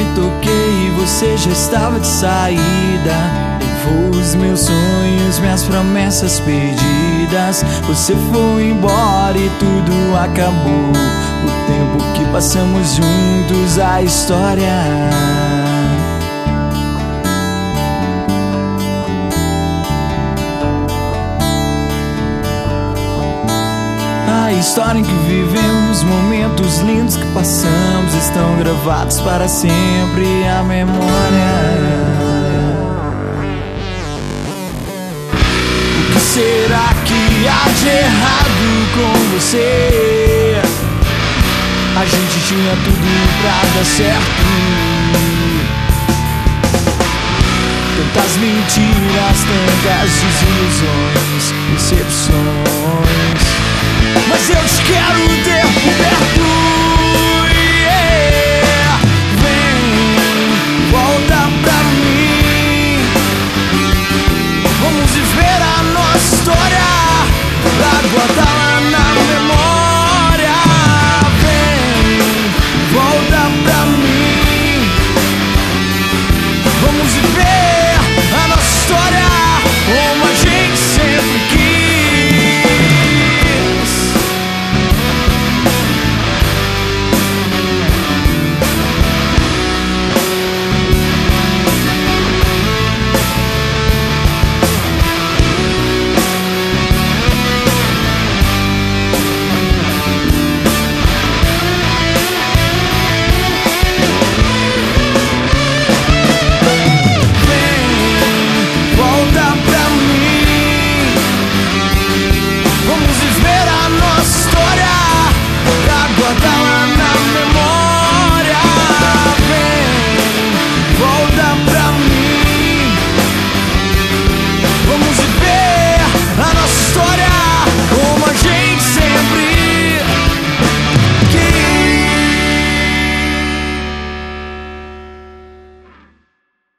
toquei e você já estava de saída. Levou os meus sonhos, minhas promessas perdidas. Você foi embora e tudo acabou. O tempo que passamos juntos, a história. A história em que vivemos, momentos lindos que passamos, estão gravados para sempre a memória. O que será que há de errado com você? A gente tinha tudo pra dar certo. Tantas mentiras, tantas desilusões, decepções. Mas eu te quero ter por perto.